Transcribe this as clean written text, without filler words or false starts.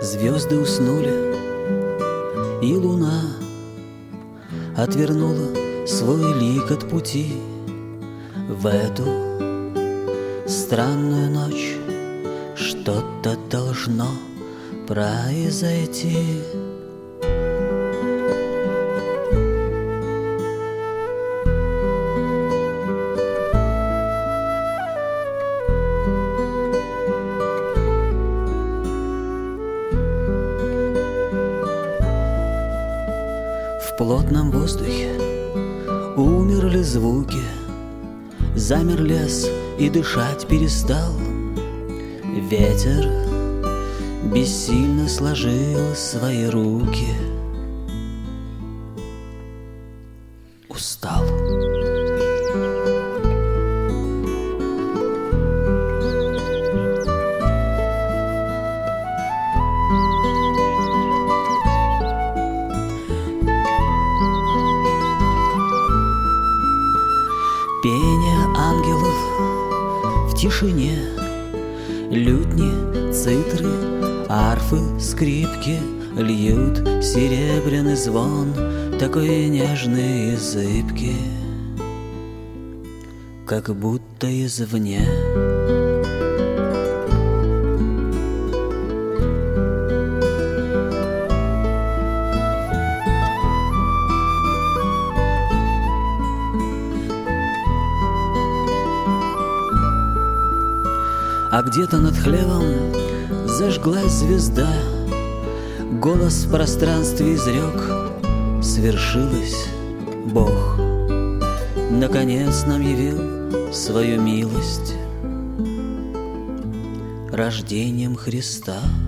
Звезды уснули, и луна отвернула свой лик от пути. В эту странную ночь что-то должно произойти. В плотном воздухе умерли звуки, замер лес и дышать перестал. Ветер бессильно сложил свои руки, устал. Пение ангелов в тишине, лютни, цитры, арфы, скрипки льют серебряный звон, такой нежный и зыбкий, как будто извне. А где-то над хлевом зажглась звезда, голос в пространстве изрек: свершилось, Бог наконец нам явил свою милость рождением Христа.